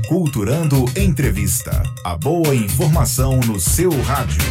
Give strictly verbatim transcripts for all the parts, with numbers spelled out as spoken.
Culturando Entrevista. A boa informação no seu rádio.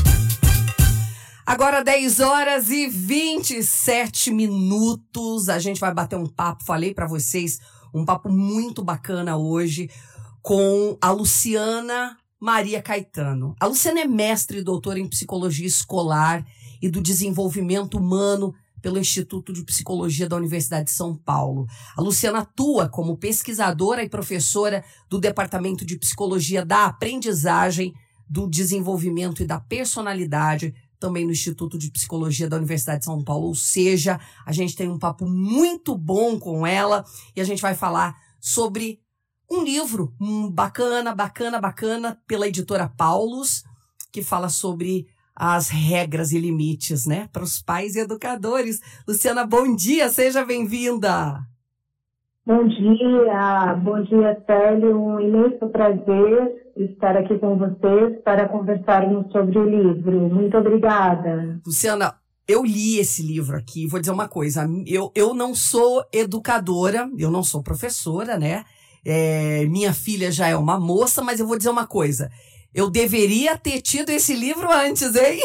Agora dez horas e vinte e sete minutos. A gente vai bater um papo, falei pra vocês, um papo muito bacana hoje com a Luciana Maria Caetano. A Luciana é mestre e doutora em Psicologia Escolar e do Desenvolvimento Humano pelo Instituto de Psicologia da Universidade de São Paulo. A Luciana atua como pesquisadora e professora do Departamento de Psicologia da Aprendizagem, do Desenvolvimento e da Personalidade, também no Instituto de Psicologia da Universidade de São Paulo. Ou seja, a gente tem um papo muito bom com ela e a gente vai falar sobre um livro um bacana, bacana, bacana, pela editora Paulus, que fala sobre as regras e limites, né, para os pais e educadores. Luciana, bom dia, seja bem-vinda. Bom dia, bom dia, Célio. Um imenso prazer estar aqui com vocês para conversarmos sobre o livro. Muito obrigada. Luciana, eu li esse livro aqui, vou dizer uma coisa, eu, eu não sou educadora, eu não sou professora, né, é, minha filha já é uma moça, mas eu vou dizer uma coisa, eu deveria ter tido esse livro antes, hein?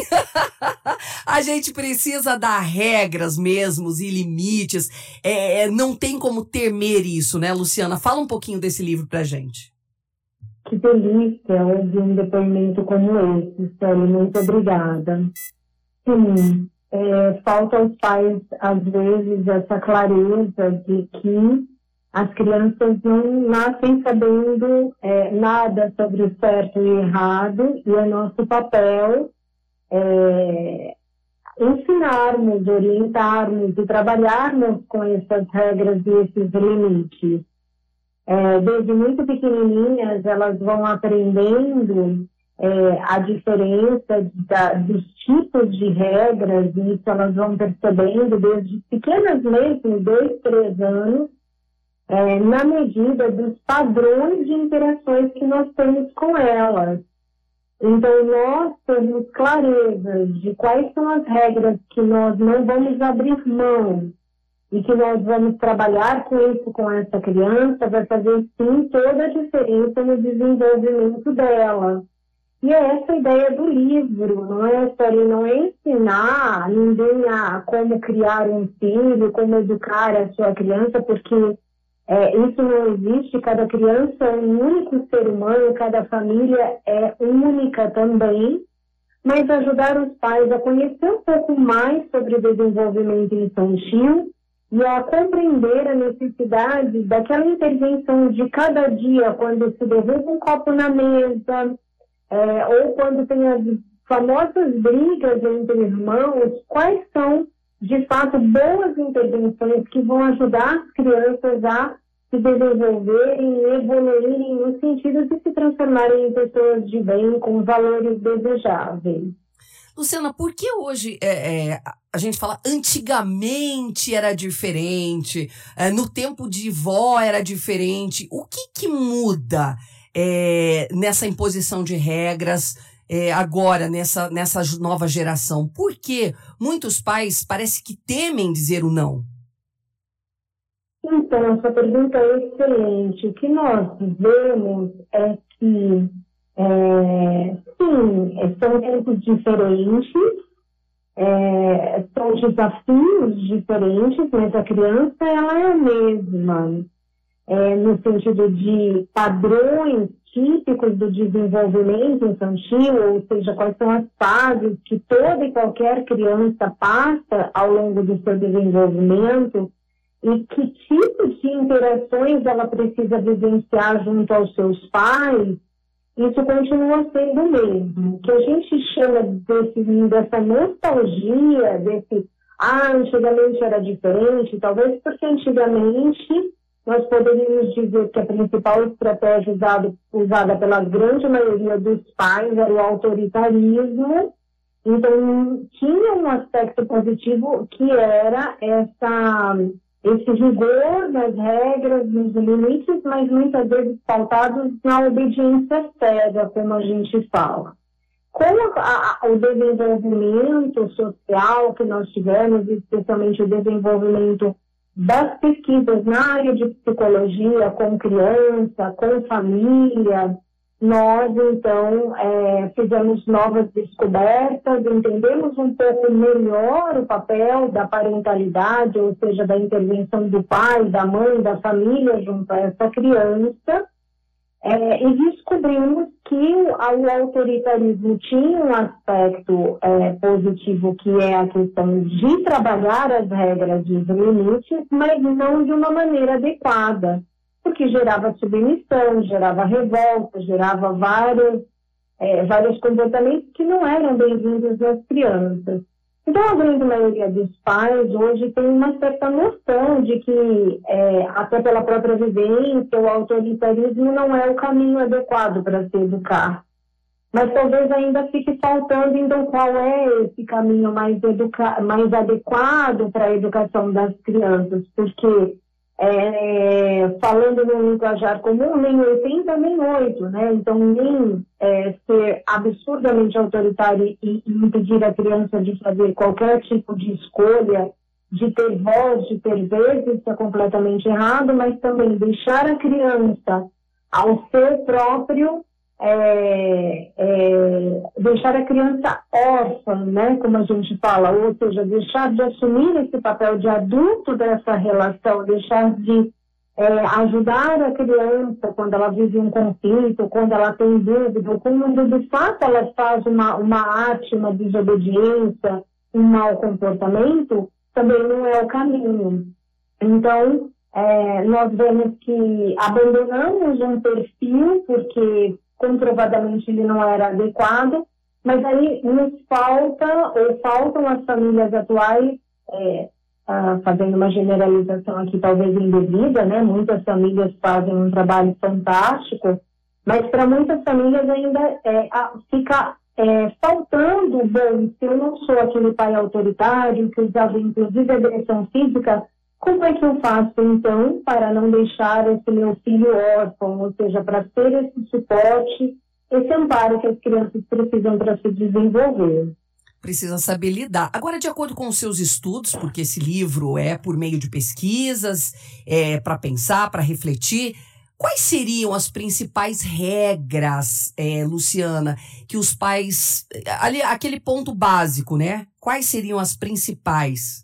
A gente precisa dar regras mesmo e limites. É, não tem como temer isso, né, Luciana? Fala um pouquinho desse livro pra gente. Que delícia ouvir um depoimento como esse, Célio. Muito obrigada. Sim, é, falta aos pais, às vezes, essa clareza de que as crianças não nascem sabendo é, nada sobre o certo e o errado, e é nosso papel é, ensinarmos, orientarmos e trabalharmos com essas regras e esses limites. É, desde muito pequenininhas, elas vão aprendendo é, a diferença da, dos tipos de regras, e isso elas vão percebendo desde pequenas mesmo, dois, três anos, É, na medida dos padrões de interações que nós temos com elas. Então, nós temos clareza de quais são as regras que nós não vamos abrir mão e que nós vamos trabalhar com isso, com essa criança, vai fazer, sim, toda a diferença no desenvolvimento dela. E é essa a ideia do livro, não é, Sérgio? Não é ensinar ninguém a como criar um filho, como educar a sua criança, porque É, isso não existe, cada criança é um único ser humano, cada família é única também, mas ajudar os pais a conhecer um pouco mais sobre o desenvolvimento infantil e a compreender a necessidade daquela intervenção de cada dia, quando se derruba um copo na mesa, é, ou quando tem as famosas brigas entre irmãos, quais são de fato, boas intervenções que vão ajudar as crianças a se desenvolverem e evoluírem no sentido de se transformarem em pessoas de bem, com valores desejáveis. Luciana, por que hoje é, é, a gente fala antigamente era diferente, é, no tempo de vó era diferente? O que que muda é, nessa imposição de regras É, agora, nessa, nessa nova geração? Por que muitos pais parece que temem dizer o não? Então, essa pergunta é excelente. O que nós vemos é que, é, sim, são tempos diferentes, é, são desafios diferentes, mas a criança ela é a mesma, é, no sentido de padrões típicos do desenvolvimento infantil, ou seja, quais são as fases que toda e qualquer criança passa ao longo do seu desenvolvimento e que tipo de interações ela precisa vivenciar junto aos seus pais, isso continua sendo o mesmo. O que a gente chama desse, dessa nostalgia, desse, ah, antigamente era diferente, talvez porque antigamente nós poderíamos dizer que a principal estratégia usada, usada pela grande maioria dos pais era o autoritarismo. Então, tinha um aspecto positivo que era essa, esse rigor nas regras, nos limites, mas muitas vezes pautados na obediência cega, como a gente fala. Com a, a, o desenvolvimento social que nós tivemos, especialmente o desenvolvimento das pesquisas na área de psicologia com criança, com família, nós, então, é, fizemos novas descobertas, entendemos um pouco melhor o papel da parentalidade, ou seja, da intervenção do pai, da mãe, da família junto a essa criança, é, e descobrimos que o, o autoritarismo tinha um aspecto é, positivo, que é a questão de trabalhar as regras e os limites, mas não de uma maneira adequada, porque gerava submissão, gerava revolta, gerava vários, é, vários comportamentos que não eram bem-vindos nas crianças. Então, a grande maioria dos pais hoje tem uma certa noção de que, é, até pela própria vivência, o autoritarismo não é o caminho adequado para se educar. Mas talvez ainda fique faltando, então, qual é esse caminho mais, educa- mais adequado para a educação das crianças, porque... É, falando no linguajar comum, nem oitenta nem oito, né? Então, nem é, ser absurdamente autoritário e, e impedir a criança de fazer qualquer tipo de escolha, de ter voz, de ter vez, isso é completamente errado, mas também deixar a criança ao ser próprio, é, é, deixar a criança órfã, né, como a gente fala, ou seja, deixar de assumir esse papel de adulto dessa relação, deixar de é, ajudar a criança quando ela vive um conflito, quando ela tem dúvida, ou quando de fato ela faz uma, uma arte, uma desobediência, um mau comportamento, também não é o caminho. Então, é, nós vemos que abandonamos um perfil, porque comprovadamente ele não era adequado, mas aí nos falta, ou faltam as famílias atuais, é, ah, fazendo uma generalização aqui talvez indevida, né? Muitas famílias fazem um trabalho fantástico, mas para muitas famílias ainda é, fica é, faltando, bom, se eu não sou aquele pai autoritário, que usava inclusive agressão física, como é que eu faço, então, para não deixar esse meu filho órfão, ou seja, para ter esse suporte, esse amparo que as crianças precisam para se desenvolver? Precisa saber lidar. Agora, de acordo com os seus estudos, porque esse livro é por meio de pesquisas, é para pensar, para refletir, quais seriam as principais regras, é, Luciana, que os pais... Ali, aquele ponto básico, né? Quais seriam as principais?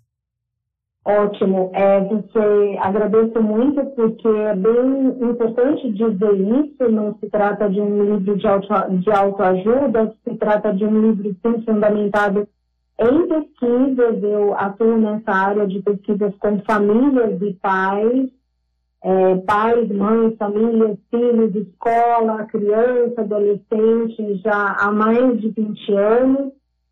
Ótimo, é, você agradeço muito, porque é bem importante dizer isso. Não se trata de um livro de, auto, de autoajuda, se trata de um livro sim, fundamentado em pesquisas. Eu atuo nessa área de pesquisas com famílias e pais, é, pais, mães, famílias, filhos, escola, criança, adolescente, já há mais de vinte anos.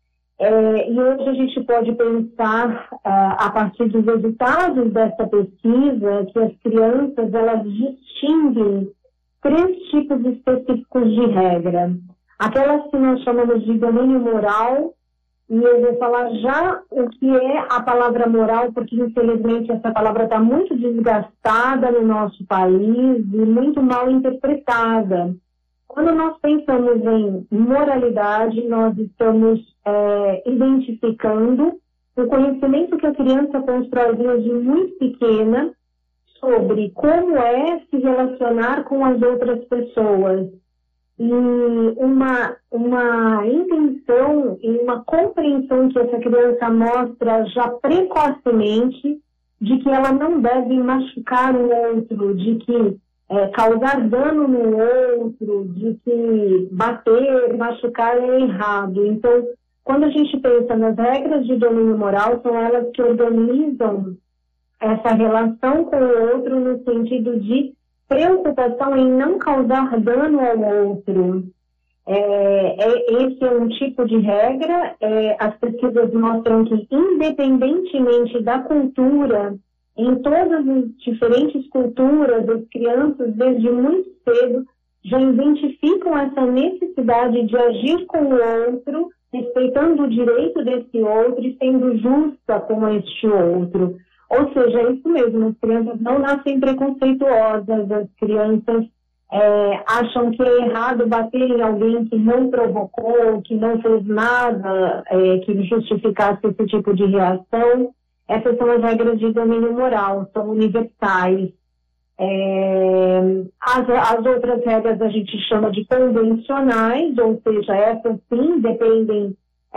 É, e hoje a gente pode pensar, uh, a partir dos resultados dessa pesquisa, que as crianças elas distinguem três tipos específicos de regra. Aquelas que nós chamamos de domínio moral, e eu vou falar já o que é a palavra moral, porque infelizmente essa palavra está muito desgastada no nosso país e muito mal interpretada. Quando nós pensamos em moralidade, nós estamos é, identificando o conhecimento que a criança constrói desde muito pequena sobre como é se relacionar com as outras pessoas. E uma, uma intenção e uma compreensão que essa criança mostra já precocemente de que ela não deve machucar o outro, de que É, causar dano no outro, de que bater, machucar é errado. Então, quando a gente pensa nas regras de domínio moral, são elas que organizam essa relação com o outro no sentido de preocupação em não causar dano ao outro. É, é, esse é um tipo de regra. É, as pesquisas mostram que, independentemente da cultura, em todas as diferentes culturas, as crianças, desde muito cedo, já identificam essa necessidade de agir com o outro, respeitando o direito desse outro e sendo justa com este outro. Ou seja, é isso mesmo, as crianças não nascem preconceituosas, as crianças é, acham que é errado bater em alguém que não provocou, que não fez nada é, que justificasse esse tipo de reação. Essas são as regras de domínio moral, são universais. É, as, as outras regras a gente chama de convencionais, ou seja, essas sim dependem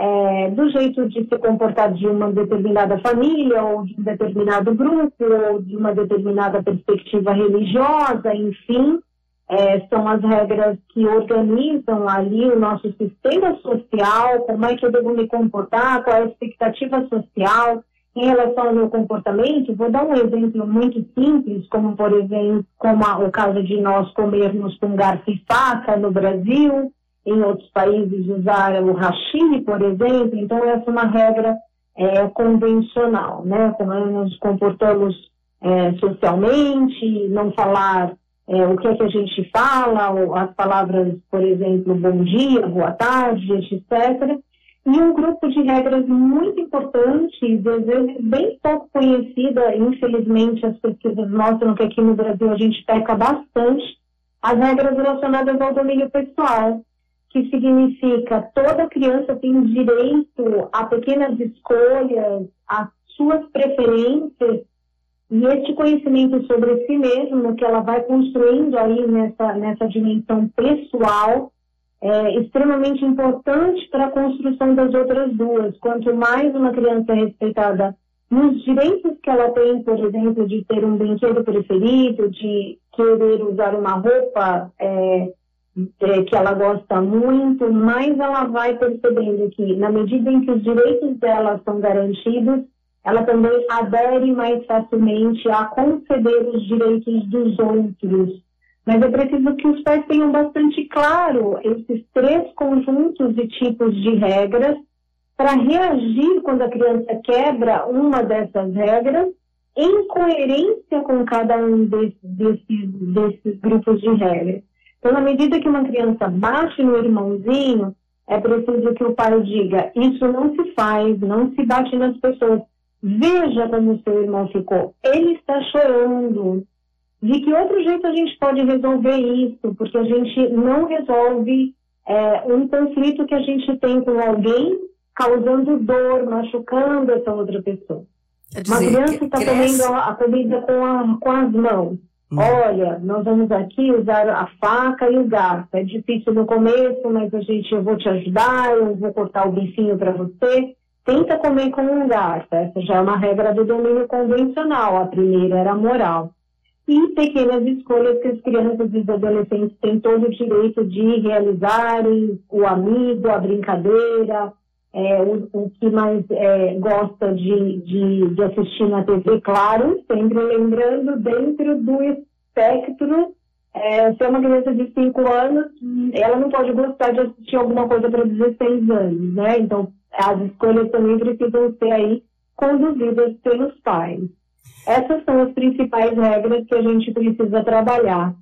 é, do jeito de se comportar de uma determinada família, ou de um determinado grupo, ou de uma determinada perspectiva religiosa, enfim. É, são as regras que organizam ali o nosso sistema social, como é que eu devo me comportar, qual é a expectativa social em relação ao meu comportamento. Vou dar um exemplo muito simples, como, por exemplo, como a, o caso de nós comermos com garfo e faca no Brasil, em outros países usar o hashi, por exemplo. Então, essa é uma regra é, convencional, né? Como nos comportamos é, socialmente, não falar É, o que é que a gente fala, ou as palavras, por exemplo, bom dia, boa tarde, etcétera. E um grupo de regras muito importantes, às vezes bem pouco conhecida, infelizmente as pesquisas mostram que aqui no Brasil a gente peca bastante, as regras relacionadas ao domínio pessoal, que significa toda criança tem direito a pequenas escolhas, às suas preferências, e este conhecimento sobre si mesmo, que ela vai construindo aí nessa, nessa dimensão pessoal, é extremamente importante para a construção das outras duas. Quanto mais uma criança é respeitada nos direitos que ela tem, por exemplo, de ter um brinquedo preferido, de querer usar uma roupa é, é, que ela gosta muito, mais ela vai percebendo que, na medida em que os direitos dela são garantidos, ela também adere mais facilmente a conceder os direitos dos outros. Mas é preciso que os pais tenham bastante claro esses três conjuntos e tipos de regras para reagir quando a criança quebra uma dessas regras em coerência com cada um desses, desses, desses grupos de regras. Então, na medida que uma criança bate no irmãozinho, é preciso que o pai diga: isso não se faz, não se bate nas pessoas. Veja como o seu irmão ficou. Ele está chorando. De que outro jeito a gente pode resolver isso? Porque a gente não resolve é, um conflito que a gente tem com alguém, causando dor, machucando essa outra pessoa. Dizer, uma criança está comendo a comida com, a, com as mãos. Hum. Olha, nós vamos aqui usar a faca e o garfo. É difícil no começo, mas a gente, eu vou te ajudar, eu vou cortar o bifinho para você. Tenta comer com um garfo. Essa já é uma regra do domínio convencional. A primeira era moral. E pequenas escolhas que as crianças e os adolescentes têm todo o direito de realizarem, o amigo, a brincadeira, é, o, o que mais é, gosta de, de, de assistir na T V, claro, sempre lembrando dentro do espectro. É, se é uma criança de cinco anos, ela não pode gostar de assistir alguma coisa para dezesseis anos, né? Então, as escolhas também precisam ser aí conduzidas pelos pais. Essas são as principais regras que a gente precisa trabalhar.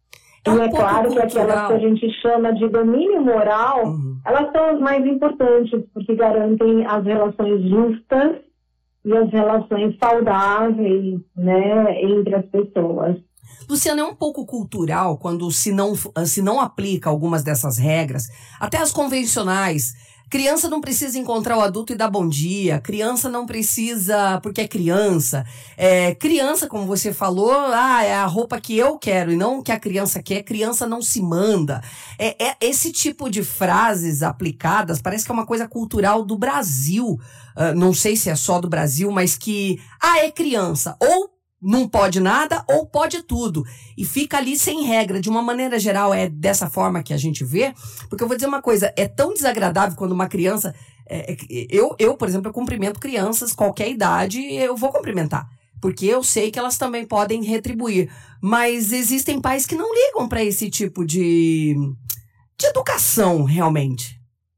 É um e é claro cultural. Que aquelas que a gente chama de domínio moral, uhum. elas são as mais importantes, porque garantem as relações justas e as relações saudáveis, né, entre as pessoas. Luciana, é um pouco cultural quando se não, se não aplica algumas dessas regras, até as convencionais. Criança não precisa encontrar o adulto e dar bom dia. Criança não precisa, porque é criança. É, criança, como você falou, ah, é a roupa que eu quero e não o que a criança quer. Criança não se manda. É, é esse tipo de frases aplicadas, parece que é uma coisa cultural do Brasil. Uh, não sei se é só do Brasil, mas que, ah, é criança. Ou não pode nada ou pode tudo. E fica ali sem regra. De uma maneira geral, é dessa forma que a gente vê. Porque eu vou dizer uma coisa, é tão desagradável quando uma criança... É, eu, eu, por exemplo, eu cumprimento crianças, qualquer idade, eu vou cumprimentar. Porque eu sei que elas também podem retribuir. Mas existem pais que não ligam para esse tipo de, de educação, realmente.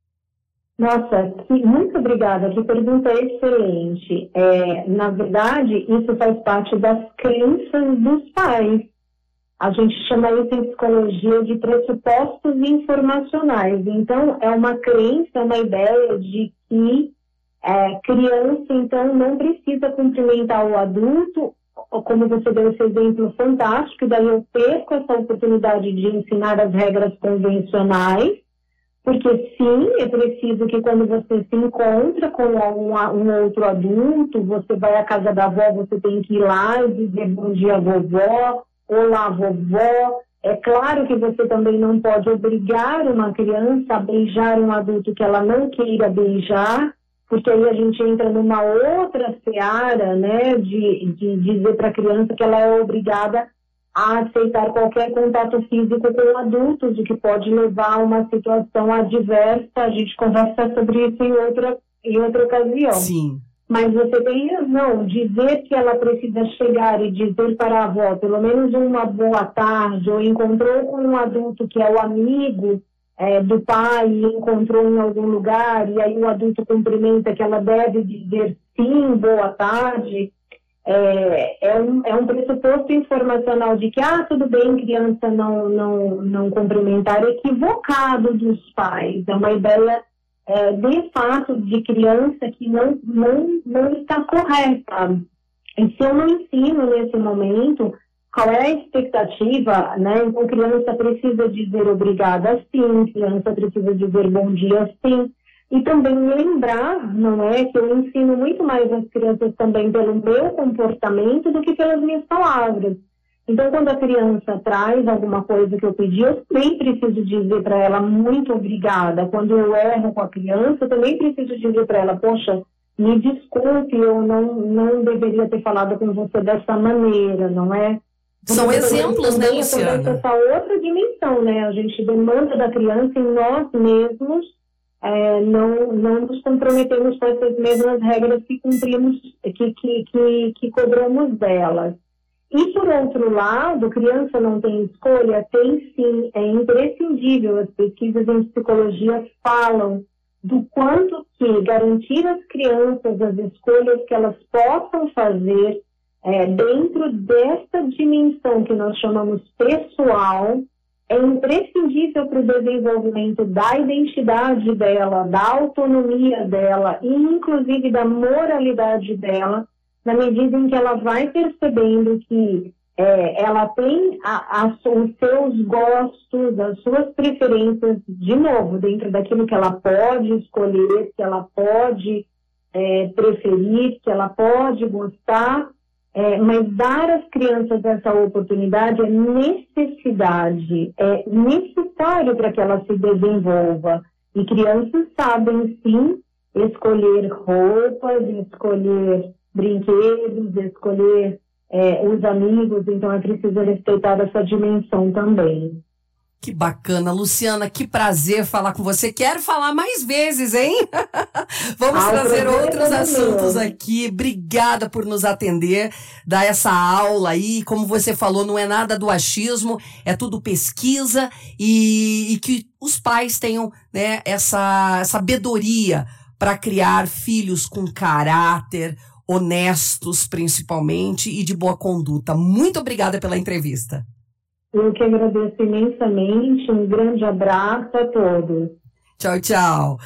Nossa, que, muito obrigada, que pergunta excelente. É, na verdade, isso faz parte das crenças dos pais. A gente chama isso em psicologia de pressupostos informacionais. Então, é uma crença, uma ideia de que é, criança, então, não precisa cumprimentar o adulto, como você deu esse exemplo fantástico, daí eu perco essa oportunidade de ensinar as regras convencionais, Porque sim, é preciso que quando você se encontra com um, um outro adulto, você vai à casa da avó, você tem que ir lá e dizer bom dia, vovó, olá, vovó. É claro que você também não pode obrigar uma criança a beijar um adulto que ela não queira beijar, porque aí a gente entra numa outra seara, né, de, de dizer para a criança que ela é obrigada a aceitar qualquer contato físico com adultos, o que pode levar a uma situação adversa. A gente conversa sobre isso em outra, em outra ocasião. Sim. Mas você tem razão, dizer que ela precisa chegar e dizer para a avó, pelo menos uma boa tarde, ou encontrou com um adulto que é o amigo é, do pai e encontrou em algum lugar, e aí o adulto cumprimenta que ela deve dizer sim, boa tarde. É, é, um, é um pressuposto informacional de que, ah, tudo bem, criança não, não, não cumprimentar, equivocado dos pais. É uma ideia, é, de fato, de criança que não, não, não está correta. E se eu não ensino nesse momento, qual é a expectativa, né? Então, criança precisa dizer obrigada sim, criança precisa dizer bom dia sim. E também lembrar, não é, que eu ensino muito mais as crianças também pelo meu comportamento do que pelas minhas palavras. Então, quando a criança traz alguma coisa que eu pedi, eu também preciso dizer para ela muito obrigada. Quando eu erro com a criança, eu também preciso dizer para ela, poxa, me desculpe, eu não, não deveria ter falado com você dessa maneira, não é? São Porque exemplos, né, Luciana? Essa outra dimensão, né? A gente demanda da criança em nós mesmos. É, não, não nos comprometemos com essas mesmas regras que cumprimos, que, que, que, que cobramos delas. E, por outro lado, criança não tem escolha? Tem sim, é imprescindível. As pesquisas em psicologia falam do quanto que garantir às crianças as escolhas que elas possam fazer é, dentro dessa dimensão que nós chamamos pessoal, é imprescindível para o desenvolvimento da identidade dela, da autonomia dela e, inclusive, da moralidade dela, na medida em que ela vai percebendo que é, ela tem a, a, os seus gostos, as suas preferências, de novo, dentro daquilo que ela pode escolher, que ela pode é, preferir, que ela pode gostar. É, mas dar às crianças essa oportunidade é necessidade, é necessário para que ela se desenvolva. E crianças sabem, sim, escolher roupas, escolher brinquedos, escolher é, os amigos, então é preciso respeitar essa dimensão também. Que bacana, Luciana, que prazer falar com você. Quero falar mais vezes, hein? Vamos ah, trazer outros assuntos aqui. Obrigada por nos atender, dar essa aula aí. Como você falou, não é nada do achismo, é tudo pesquisa e, e que os pais tenham, né, essa sabedoria para criar filhos com caráter, honestos principalmente e de boa conduta. Muito obrigada pela entrevista. Eu que agradeço imensamente. Um grande abraço a todos. Tchau, tchau.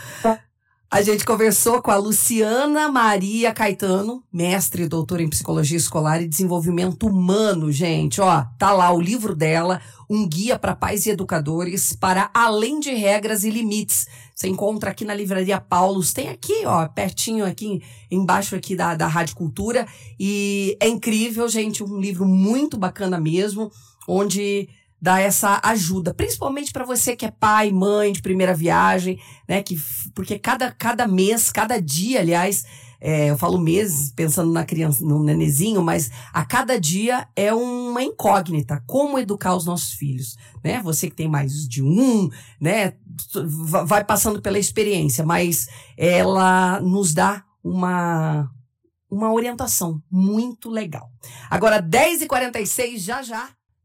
A gente conversou com a Luciana Maria Caetano, mestre e doutora em Psicologia Escolar e Desenvolvimento Humano, gente. Ó, tá lá o livro dela, Um Guia para Pais e Educadores para Além de Regras e Limites. Você encontra aqui na Livraria Paulus. Tem aqui, ó, pertinho aqui, embaixo aqui da, da Rádio Cultura. E é incrível, gente, um livro muito bacana mesmo, onde dá essa ajuda, principalmente para você que é pai, mãe de primeira viagem, né? Que, porque cada, cada mês, cada dia, aliás, é, eu falo mês pensando na criança, no nenezinho, mas a cada dia é uma incógnita, como educar os nossos filhos, né? Você que tem mais de um, né? Vai passando pela experiência, mas ela nos dá uma, uma orientação muito legal. Agora, dez e quarenta e seis, já já.